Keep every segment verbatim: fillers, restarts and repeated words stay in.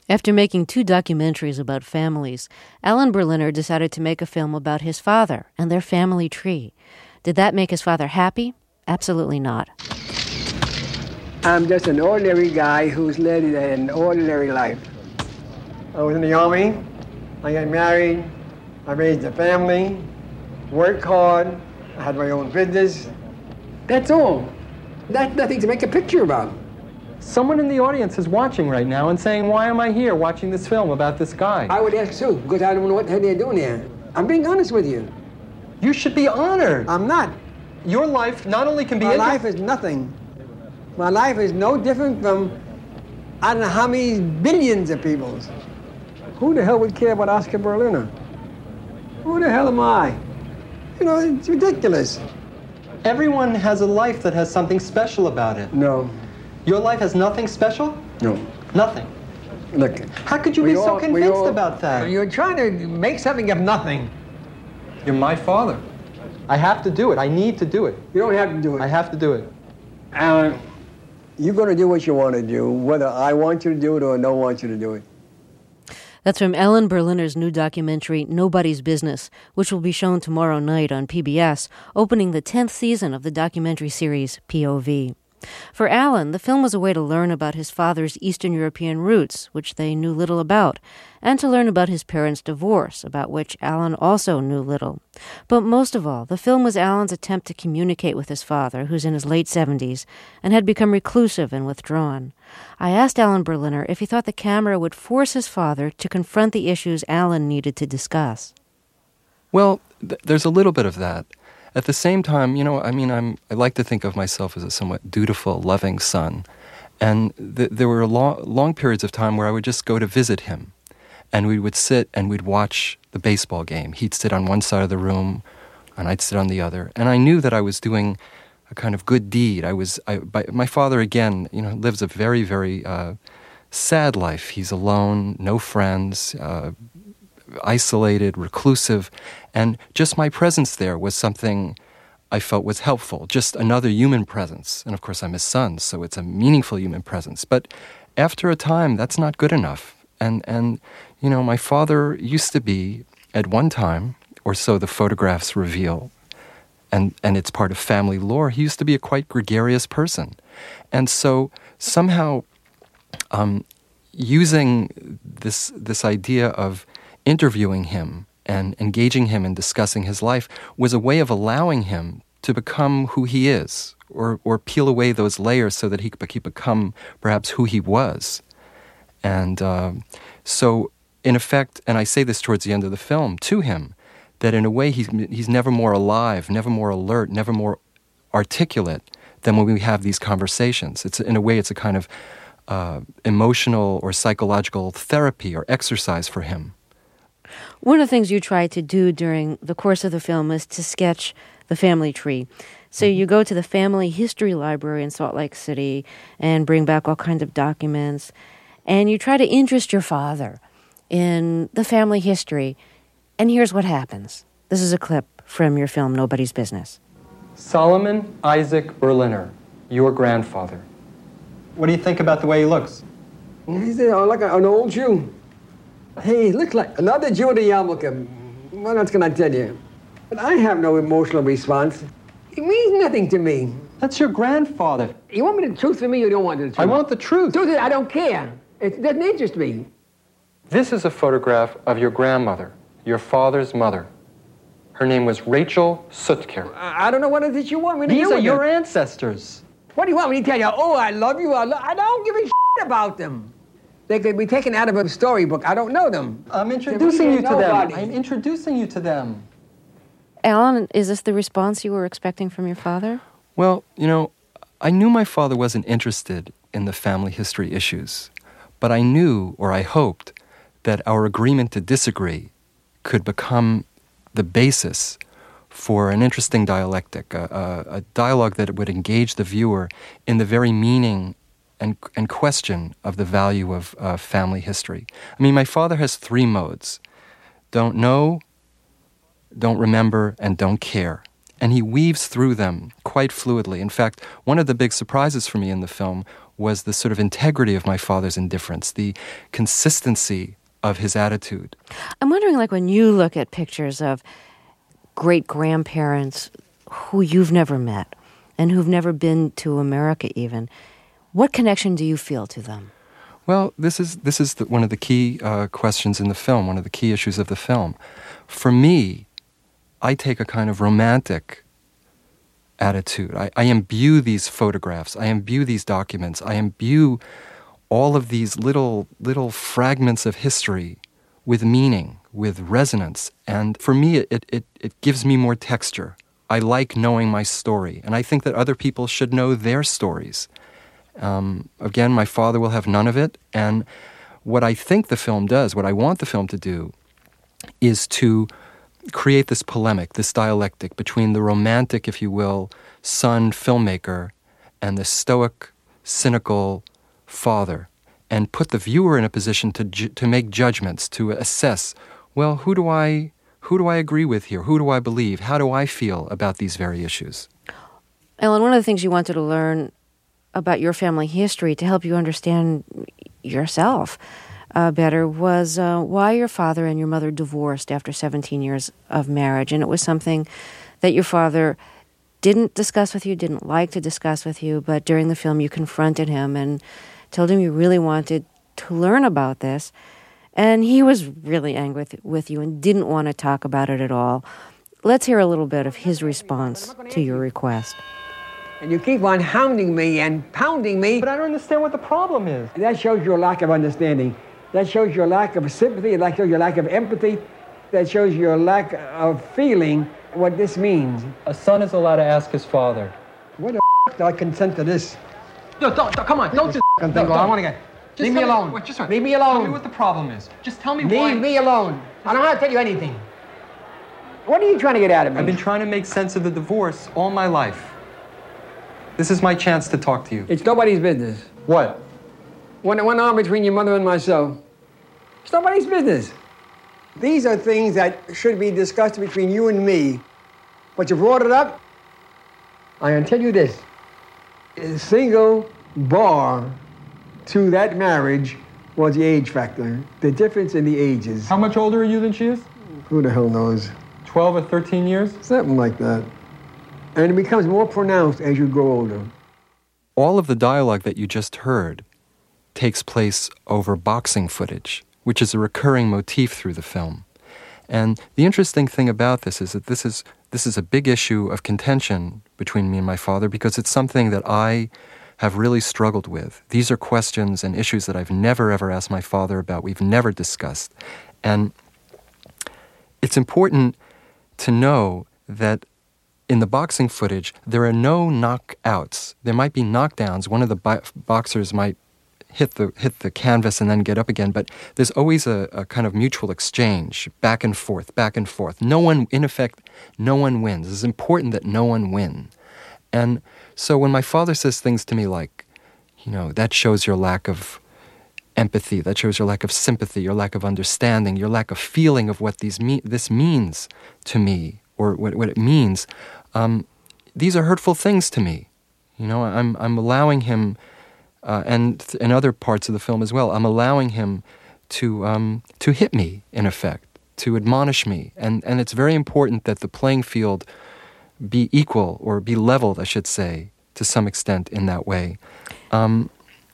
After making two documentaries about families, Alan Berliner decided to make a film about his father and their family tree. Did that make his father happy? Absolutely not. I'm just an ordinary guy who's led an ordinary life. I was in the Army, I got married, I raised a family, worked hard, I had my own business. That's all. That's nothing to make a picture about. Someone in the audience is watching right now and saying, why am I here watching this film about this guy? I would ask too, because I don't know what the hell they're doing here. I'm being honest with you. You should be honored. I'm not. Your life not only can be... My inter- life is nothing. My life is no different from I don't know how many billions of people's. Who the hell would care about Oscar Berliner? Who the hell am I? You know, it's ridiculous. Everyone has a life that has something special about it. No. Your life has nothing special? No. Nothing. Look. How could you be so convinced about that? You're trying to make something of nothing. You're my father. I have to do it. I need to do it. You don't have to do it. I have to do it. Alan, you're going to do what you want to do, whether I want you to do it or I don't want you to do it. That's from Alan Berliner's new documentary, Nobody's Business, which will be shown tomorrow night on P B S, opening the tenth season of the documentary series P O V. For Alan, the film was a way to learn about his father's Eastern European roots, which they knew little about, and to learn about his parents' divorce, about which Alan also knew little. But most of all, the film was Alan's attempt to communicate with his father, who's in his late seventies, and had become reclusive and withdrawn. I asked Alan Berliner if he thought the camera would force his father to confront the issues Alan needed to discuss. Well, th- there's a little bit of that. At the same time, you know, I mean, I'm, I like to think of myself as a somewhat dutiful, loving son. And th- there were long, long periods of time where I would just go to visit him. And we would sit and we'd watch the baseball game. He'd sit on one side of the room, and I'd sit on the other. And I knew that I was doing a kind of good deed. I was, I, by, my father, again, you know, lives a very, very uh, sad life. He's alone, no friends, uh, isolated, reclusive, and just my presence there was something I felt was helpful, just another human presence. And of course, I'm his son, so it's a meaningful human presence. But after a time, that's not good enough. And, and you know, my father used to be, at one time, or so the photographs reveal, and, and it's part of family lore, he used to be a quite gregarious person. And so somehow um, using this this idea of interviewing him and engaging him in discussing his life was a way of allowing him to become who he is, or or peel away those layers so that he could he become perhaps who he was. And uh, so, in effect, and I say this towards the end of the film to him, that in a way he's he's never more alive, never more alert, never more articulate than when we have these conversations. It's in a way it's a kind of uh, emotional or psychological therapy or exercise for him. One of the things you tried to do during the course of the film is to sketch the family tree. So you go to the Family History Library in Salt Lake City and bring back all kinds of documents, and you try to interest your father in the family history. And here's what happens. This is a clip from your film, Nobody's Business. Solomon Isaac Berliner, your grandfather. What do you think about the way he looks? He's uh, like a, an old Jew. He looks like another Jew of the yarmulke. What else can I tell you? But I have no emotional response. It means nothing to me. That's your grandfather. You want me the truth from me or you don't want the truth? I want the truth. The truth is, I don't care. It doesn't interest me. This is a photograph of your grandmother, your father's mother. Her name was Rachel Sutker. I, I don't know what it is you want me to do. These are with your it. ancestors. What do you want me to tell you? Oh, I love you. I, lo- I don't give a shit about them. They could be taken out of a storybook. I don't know them. I'm introducing you to nobody. them. I'm introducing you to them. Alan, is this the response you were expecting from your father? Well, you know, I knew my father wasn't interested in the family history issues, but I knew, or I hoped, that our agreement to disagree could become the basis for an interesting dialectic, a, a, a dialogue that would engage the viewer in the very meaning and, and question of the value of uh, family history. I mean, my father has three modes: don't know, don't remember, and don't care. And he weaves through them quite fluidly. In fact, one of the big surprises for me in the film was the sort of integrity of my father's indifference, the consistency of his attitude. I'm wondering, like, when you look at pictures of great-grandparents who you've never met and who've never been to America even, what connection do you feel to them? Well, this is this is the, one of the key uh, questions in the film, one of the key issues of the film. For me, I take a kind of romantic attitude. I, I imbue these photographs, I imbue these documents, I imbue all of these little little fragments of history with meaning, with resonance. And for me, it, it, it gives me more texture. I like knowing my story, and I think that other people should know their stories. Um, again, my father will have none of it, and what I think the film does, what I want the film to do, is to create this polemic, this dialectic between the romantic, if you will, son filmmaker and the stoic, cynical father, and put the viewer in a position to ju- to make judgments, to assess, well, who do I who do I agree with here? Who do I believe? How do I feel about these very issues? Ellen, one of the things you wanted to learn about your family history to help you understand yourself uh, better was uh, why your father and your mother divorced after seventeen years of marriage. And it was something that your father didn't discuss with you, didn't like to discuss with you, but during the film you confronted him and told him you really wanted to learn about this. And he was really angry with, with you and didn't want to talk about it at all. Let's hear a little bit of his response to your request. And you keep on hounding me and pounding me. But I don't understand what the problem is. That shows your lack of understanding. That shows your lack of sympathy. That shows your lack of empathy. That shows your lack of feeling what this means. A son is allowed to ask his father. What the f*** do I consent to this? No, don't, don't come on, don't just... F***ing thing. No, I don't. want to get... Just Leave me tell alone. Wait, just wait. Leave me Tell alone. me what the problem is. Just tell me Leave why... me alone. I don't want to tell you anything. What are you trying to get out of me? I've been trying to make sense of the divorce all my life. This is my chance to talk to you. It's nobody's business. What? One, one arm between your mother and myself. It's nobody's business. These are things that should be discussed between you and me. But you brought it up. I can tell you this. A single bar to that marriage was the age factor. The difference in the ages. How much older are you than she is? Who the hell knows? twelve or thirteen years? Something like that. And it becomes more pronounced as you grow older. All of the dialogue that you just heard takes place over boxing footage, which is a recurring motif through the film. And the interesting thing about this is that this is this is a big issue of contention between me and my father, because it's something that I have really struggled with. These are questions and issues that I've never ever asked my father about. We've never discussed. And it's important to know that in the boxing footage, there are no knockouts. There might be knockdowns. One of the bo- boxers might hit the hit the canvas and then get up again, but there's always a, a kind of mutual exchange, back and forth, back and forth. No one, in effect, no one wins. It's important that no one win. And so when my father says things to me like, you know, that shows your lack of empathy, that shows your lack of sympathy, your lack of understanding, your lack of feeling of what these me- this means to me, or what, what it means, um, these are hurtful things to me. You know, I'm I'm allowing him, uh, and th- in other parts of the film as well, I'm allowing him to um, to hit me, in effect, to admonish me. And, and it's very important that the playing field be equal, or be leveled, I should say, to some extent in that way. Um,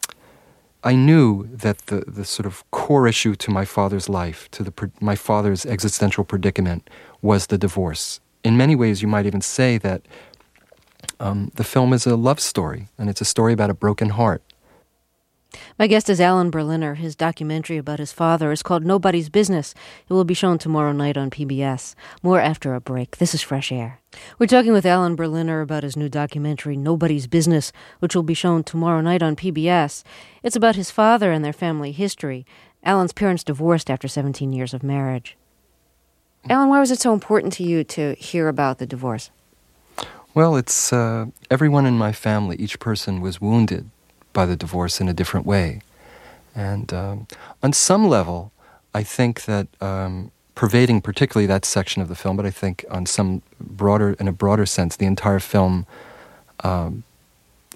I knew that the, the sort of core issue to my father's life, to the my father's existential predicament, was the divorce. In many ways, you might even say that um, the film is a love story, and it's a story about a broken heart. My guest is Alan Berliner. His documentary about his father is called Nobody's Business. It will be shown tomorrow night on P B S. More after a break. This is Fresh Air. We're talking with Alan Berliner about his new documentary, Nobody's Business, which will be shown tomorrow night on P B S. It's about his father and their family history. Alan's parents divorced after seventeen years of marriage. Alan, why was it so important to you to hear about the divorce? Well, it's uh, everyone in my family, each person was wounded by the divorce in a different way. And um, on some level, I think that um, pervading particularly that section of the film, but I think on some broader, in a broader sense, the entire film um,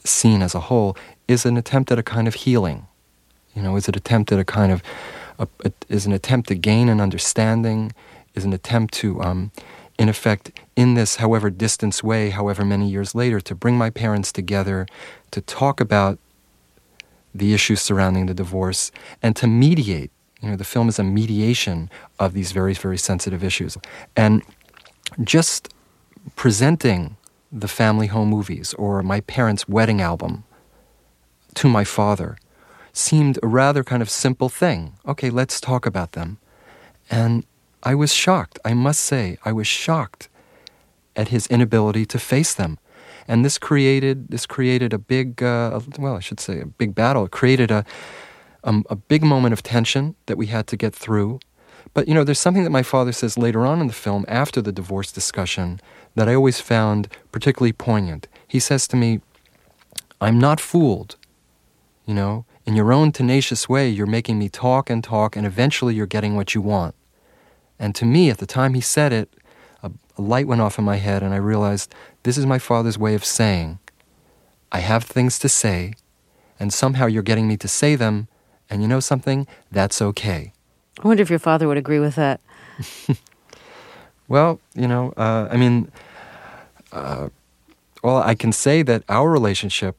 scene as a whole is an attempt at a kind of healing. You know, is an attempt at a kind of, a, a, is an attempt to gain an understanding, is an attempt to, um, in effect, in this however distant way, however many years later, to bring my parents together, to talk about the issues surrounding the divorce, and to mediate. You know, the film is a mediation of these very, very sensitive issues. And just presenting the family home movies or my parents' wedding album to my father seemed a rather kind of simple thing. Okay, let's talk about them. And I was shocked. I must say, I was shocked at his inability to face them. And this created this created a big, uh, well, I should say a big battle. It created a, um, a big moment of tension that we had to get through. But, you know, there's something that my father says later on in the film, after the divorce discussion, that I always found particularly poignant. He says to me, I'm not fooled, you know. In your own tenacious way, you're making me talk and talk, and eventually you're getting what you want. And to me, at the time he said it, a, a light went off in my head, and I realized this is my father's way of saying, I have things to say, and somehow you're getting me to say them, and you know something? That's okay. I wonder if your father would agree with that. Well, you know, uh, I mean, uh, well, I can say that our relationship,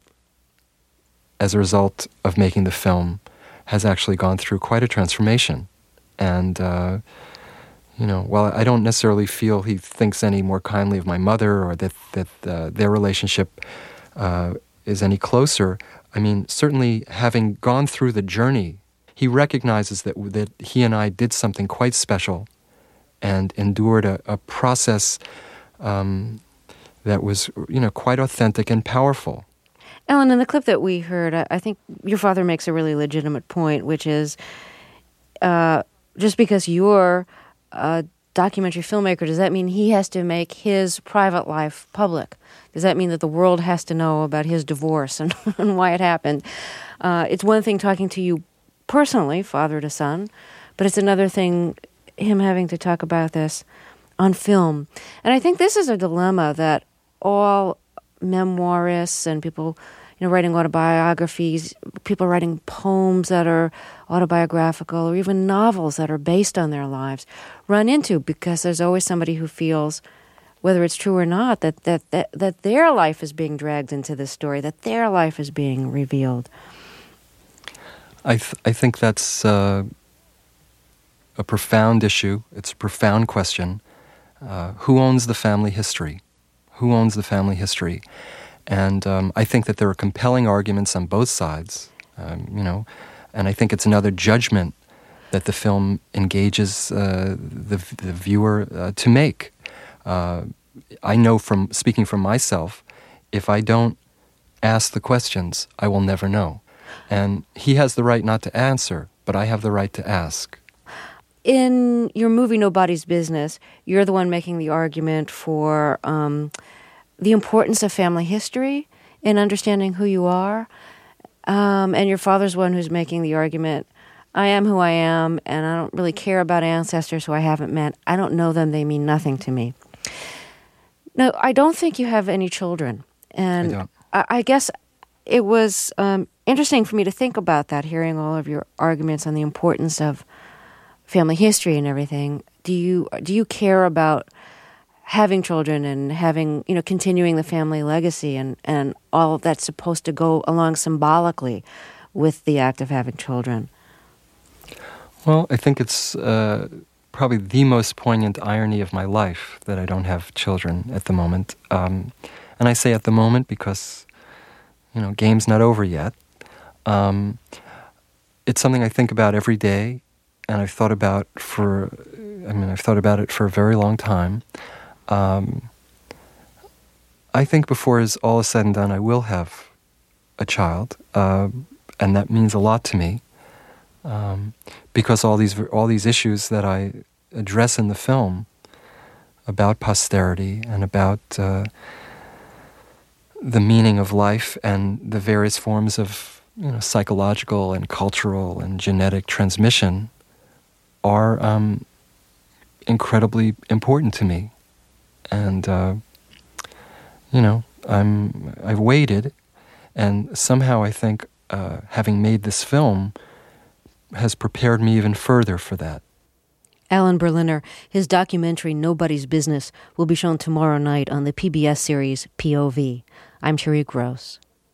as a result of making the film, has actually gone through quite a transformation. And, uh, you know, while I don't necessarily feel he thinks any more kindly of my mother or that, that uh, their relationship uh, is any closer, I mean, certainly having gone through the journey, he recognizes that, that he and I did something quite special and endured a, a process um, that was, you know, quite authentic and powerful. Ellen, in the clip that we heard, I, I think your father makes a really legitimate point, which is uh, just because you're a documentary filmmaker, does that mean he has to make his private life public? Does that mean that the world has to know about his divorce and, and why it happened? Uh, it's one thing talking to you personally, father to son, but it's another thing him having to talk about this on film. And I think this is a dilemma that all memoirists and people, you know, writing autobiographies, people writing poems that are autobiographical, or even novels that are based on their lives, run into, because there's always somebody who feels, whether it's true or not, that that that, that their life is being dragged into this story, that their life is being revealed. I th- I think that's uh, a profound issue. It's a profound question. Uh, who owns the family history? Who owns the family history? And um, I think that there are compelling arguments on both sides, um, you know, and I think it's another judgment that the film engages uh, the, the viewer uh, to make. Uh, I know from speaking for myself, if I don't ask the questions, I will never know. And he has the right not to answer, but I have the right to ask. In your movie Nobody's Business, you're the one making the argument for um, the importance of family history in understanding who you are. Um, and your father's one who's making the argument, I am who I am, and I don't really care about ancestors who I haven't met. I don't know them. They mean nothing to me. No, I don't think you have any children. And I don't. I, I guess it was um, interesting for me to think about that, hearing all of your arguments on the importance of family history and everything. Do you do you care about having children and having, you know, continuing the family legacy and, and all that's supposed to go along symbolically with the act of having children? Well, I think it's uh, probably the most poignant irony of my life that I don't have children at the moment. Um, and I say at the moment because, you know, game's not over yet. Um, it's something I think about every day, and I've thought about for, I mean, I've thought about it for a very long time. Um, I think before is all is said and done, I will have a child, uh, and that means a lot to me, um, because all these all these issues that I address in the film about posterity and about uh, the meaning of life and the various forms of, you know, psychological and cultural and genetic transmission are um, incredibly important to me. And, uh, you know, I'm, I've waited, And somehow I think uh, having made this film has prepared me even further for that. Alan Berliner, his documentary Nobody's Business will be shown tomorrow night on the P B S series P O V. I'm Cherie Gross.